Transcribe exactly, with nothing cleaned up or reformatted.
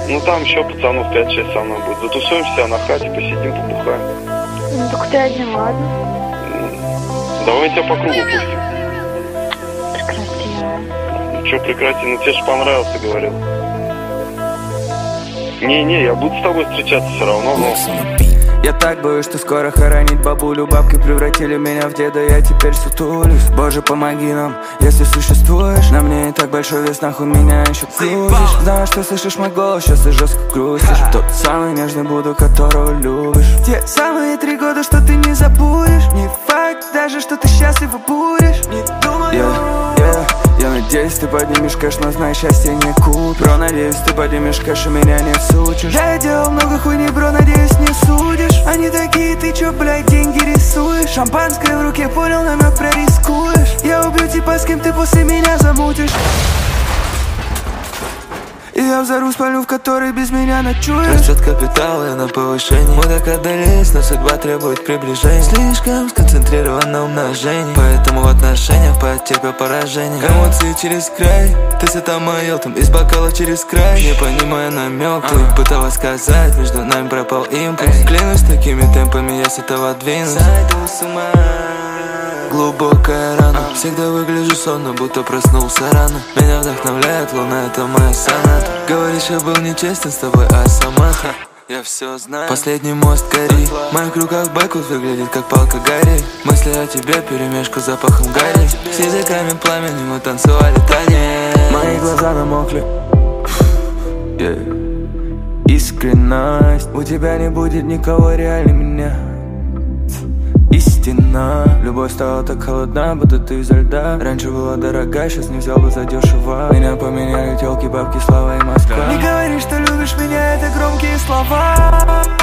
Ну там еще пацанов пять-шесть со мной будет. Затусуемся на хате, посидим, побухаем. Ну так ты один, ладно. Давай тебя по кругу пустим. Прекрати. Ну что прекрати, ну тебе же понравился, говорил. Не-не, я буду с тобой встречаться все равно, но... Я так боюсь, что скоро хоронить бабулю. Бабки превратили меня в деда, я теперь сутулюсь. Боже, помоги нам, если существуешь. На мне и так большой вес, нахуй меня еще крутишь. Знаю, что слышишь мой голос, сейчас ты жестко грустишь. Тот самый нежный буду, которого любишь. Те самые три года, что ты не забудешь. Не факт даже, что ты счастлива будешь. Не думаю yeah, yeah. Я надеюсь, ты поднимешь кэш, но знай, счастье не купишь. Бро, надеюсь, ты поднимешь кэш и меня не сучишь. Я делал много хуйни, бро, надеюсь, не судишь. Они такие, ты чё, блядь, деньги рисуешь? Шампанское в руке, понял, намек, прорискуешь. Я убью типа, с кем ты после меня замутишь. И я взорву спальню, в которой без меня ночуешь. Растет капитал, я на повышении. Мы так отдалились, но судьба требует приближения. Слишком сконцентрирован на умножении, поэтому в отношениях потерпел поражение. Эмоции через край, ты с этомоел, из бокала через край. Не понимая намек, ты пыталась сказать, между нами пропал импульс. Клянусь, такими темпами я с этого двинусь. Сойду с ума. Глубокая рана, всегда выгляжу сонно, будто проснулся рано. Меня вдохновляет луна, это моя соната. Говоришь, я был нечестен с тобой, а сама я все знаю. Последний мост гори, в моих руках бэкут выглядит как палка Гарри. Мысли о тебе перемешку с запахом гари. С языками пламени мы танцевали танец. Мои глаза намокли yeah. Искренность, у тебя не будет никого реально меня. Истина, любовь стала так холодна, будто ты изо льда. Раньше была дорогая, сейчас не взял бы задешево. Меня поменяли телки, бабки, слава и Москва. Не говори, что любишь меня, это громкие слова.